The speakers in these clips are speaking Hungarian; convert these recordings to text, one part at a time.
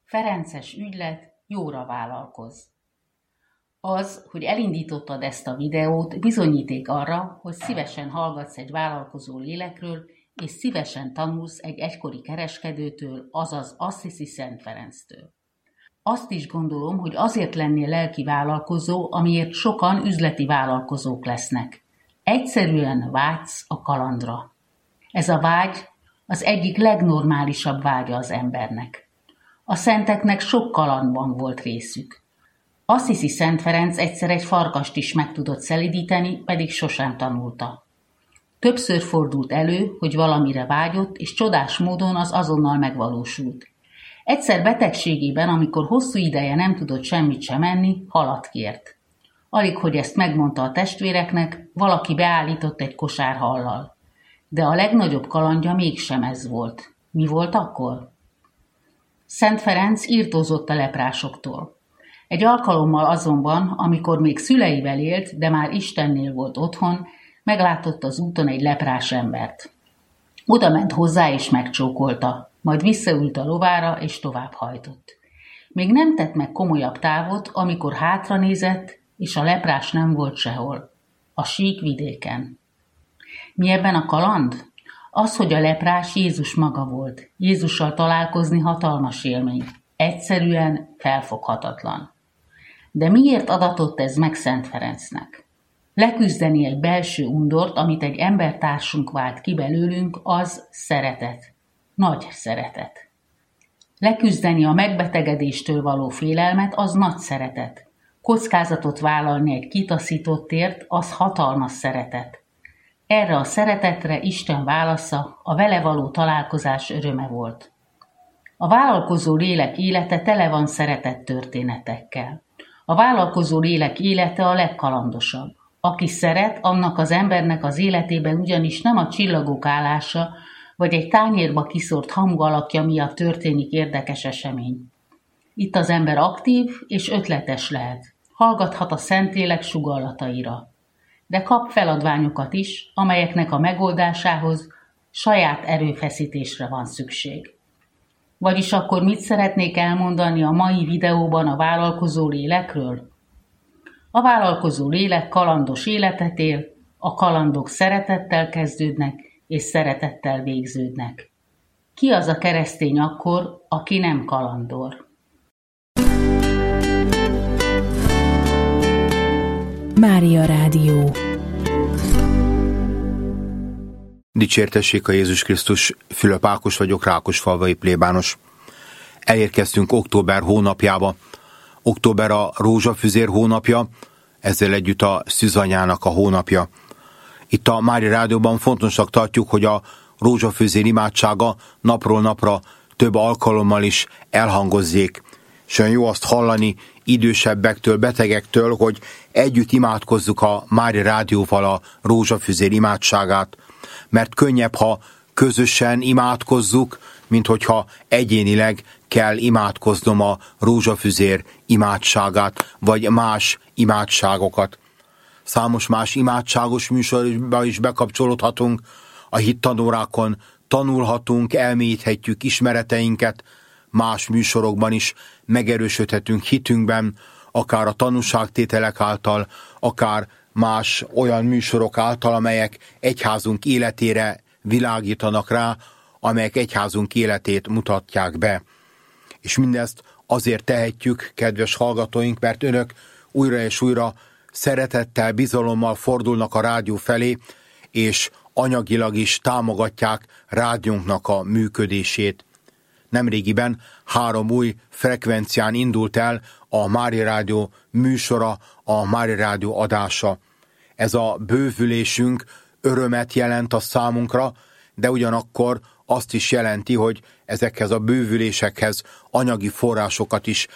Ferences ügylet, jóra vállalkoz. Az, hogy elindítottad ezt a videót, bizonyíték arra, hogy szívesen hallgatsz egy vállalkozó lélekről, és szívesen tanulsz egy egykori kereskedőtől, azaz Assisi Szent Ferenctől. Azt is gondolom, hogy azért lennél lelki vállalkozó, amiért sokan üzleti vállalkozók lesznek. Egyszerűen vágysz a kalandra. Ez a vágy az egyik legnormálisabb vágya az embernek. A szenteknek sok kalandban volt részük. Assisi Szent Ferenc egyszer egy farkast is meg tudott szelídíteni, pedig sosem tanulta. Többször fordult elő, hogy valamire vágyott, és csodás módon az azonnal megvalósult. Egyszer betegségében, amikor hosszú ideje nem tudott semmit sem enni, halat kért. Alig, hogy ezt megmondta a testvéreknek, valaki beállított egy kosár hallal. De a legnagyobb kalandja mégsem ez volt. Mi volt akkor? Szent Ferenc irtózott a leprásoktól. Egy alkalommal azonban, amikor még szüleivel élt, de már Istennél volt otthon, meglátott az úton egy leprás embert. Oda ment hozzá és megcsókolta, majd visszaült a lovára és tovább hajtott. Még nem tett meg komolyabb távot, amikor hátranézett, és a leprás nem volt sehol. A sík vidéken. Mi ebben a kaland? Az, hogy a leprás Jézus maga volt. Jézussal találkozni hatalmas élmény. Egyszerűen felfoghatatlan. De miért adatott ez meg Szent Ferencnek? Leküzdeni egy belső undort, amit egy embertársunk vált ki belőlünk, az szeretet. Nagy szeretet. Leküzdeni a megbetegedéstől való félelmet, az nagy szeretet. Kockázatot vállalni egy kitaszítottért, az hatalmas szeretet. Erre a szeretetre Isten válasza a vele való találkozás öröme volt. A vállalkozó lélek élete tele van szeretett történetekkel. A vállalkozó lélek élete a legkalandosabb. Aki szeret, annak az embernek az életében ugyanis nem a csillagok állása, vagy egy tányérba kiszórt hamu alakja miatt történik érdekes esemény. Itt az ember aktív és ötletes lehet. Hallgathat a Szentlélek sugallataira. De kap feladványokat is, amelyeknek a megoldásához saját erőfeszítésre van szükség. Vagyis akkor mit szeretnék elmondani a mai videóban a vállalkozó lélekről? A vállalkozó lélek kalandos életet él, a kalandok szeretettel kezdődnek és szeretettel végződnek. Ki az a keresztény akkor, aki nem kalandor? Mária Rádió. Dicsértessék a Jézus Krisztus, Fülöp Ákos vagyok, Rákosfalvai plébános. Elérkeztünk október hónapjába. Október a rózsafüzér hónapja, ezzel együtt a szűzanyának a hónapja. Itt a Mária Rádióban fontosnak tartjuk, hogy a rózsafüzér imádsága napról napra több alkalommal is elhangozzék. És olyan jó azt hallani idősebbektől, betegektől, hogy együtt imádkozzuk a Mária Rádióval a rózsafüzér imádságát, mert könnyebb, ha közösen imádkozzuk, mint hogyha egyénileg kell imádkoznom a rózsafüzér imádságát, vagy más imádságokat. Számos más imádságos műsorba is bekapcsolódhatunk, a hittanórákon tanulhatunk, elmélyíthetjük ismereteinket, más műsorokban is megerősödhetünk hitünkben, akár a tanúságtételek által, akár más olyan műsorok által, amelyek egyházunk életére világítanak rá, amelyek egyházunk életét mutatják be. És mindezt azért tehetjük, kedves hallgatóink, mert önök újra és újra szeretettel, bizalommal fordulnak a rádió felé, és anyagilag is támogatják rádiónknak a működését. Nemrégiben 3 új frekvencián indult el a Mária Rádió műsora, a Mária Rádió adása. Ez a bővülésünk örömet jelent a számunkra, de ugyanakkor azt is jelenti, hogy ezekhez a bővülésekhez anyagi forrásokat is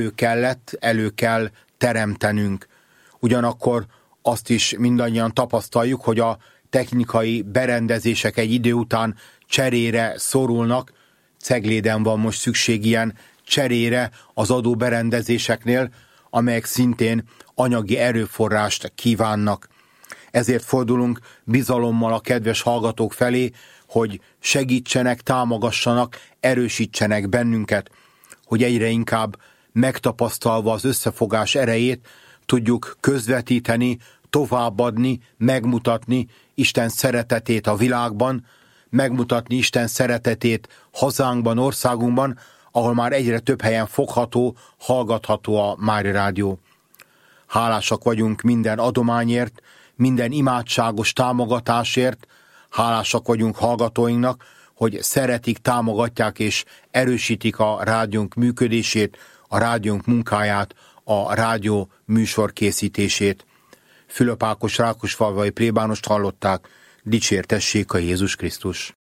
elő kell teremtenünk. Ugyanakkor azt is mindannyian tapasztaljuk, hogy a technikai berendezések egy idő után cserére szorulnak. Cegléden van most szükség ilyen cserére az adóberendezéseknél, amelyek szintén anyagi erőforrást kívánnak. Ezért fordulunk bizalommal a kedves hallgatók felé, hogy segítsenek, támogassanak, erősítsenek bennünket, hogy egyre inkább megtapasztalva az összefogás erejét tudjuk közvetíteni, továbbadni, megmutatni Isten szeretetét a világban, megmutatni Isten szeretetét hazánkban, országunkban, ahol már egyre több helyen fogható, hallgatható a Mária Rádió. Hálásak vagyunk minden adományért, minden imádságos támogatásért, hálásak vagyunk hallgatóinknak, hogy szeretik, támogatják és erősítik a rádiónk működését, a rádiónk munkáját, a rádió műsor készítését. Fülöp Ákos rákosfalvai plébánost hallották, dicsértessék a Jézus Krisztus!